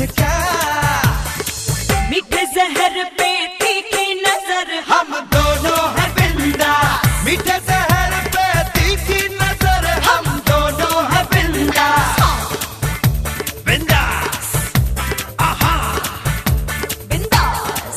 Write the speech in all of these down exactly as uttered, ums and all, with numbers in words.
तुझे क्या, मीठे जहर पे तीखी नजर, हम दोनों हैं बिंदास। मीठे जहर पे तीखी नजर, हम दोनों हैं बिंदास। बिंदास, आहा, बिंदास।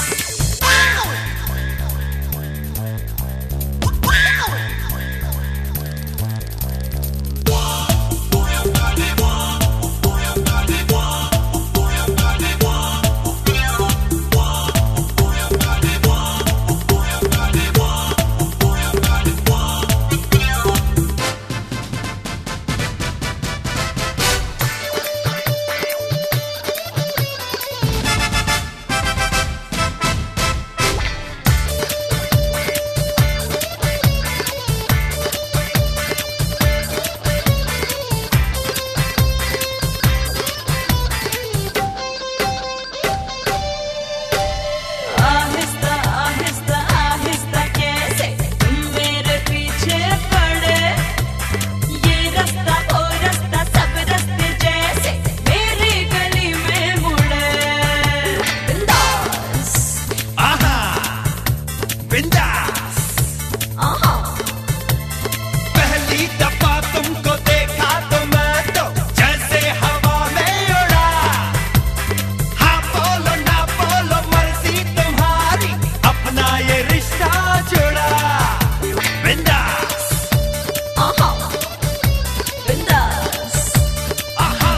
पहली दफा तुमको देखा तो मैं तो जैसे हवा में उड़ा। हाँ बोलो ना बोलो मर्जी तुम्हारी, अपना ये रिश्ता जुड़ा। बिंदास, आहा, बिंदास। आहा,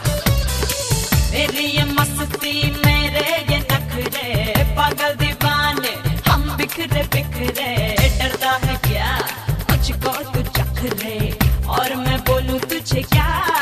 मेरी ये मस्ती, मेरे ये नखरे, पागल दीवाने हम बिखरे बिखरे। डरता है क्या मुझको तू चख ले, और मैं बोलूं तुझे क्या।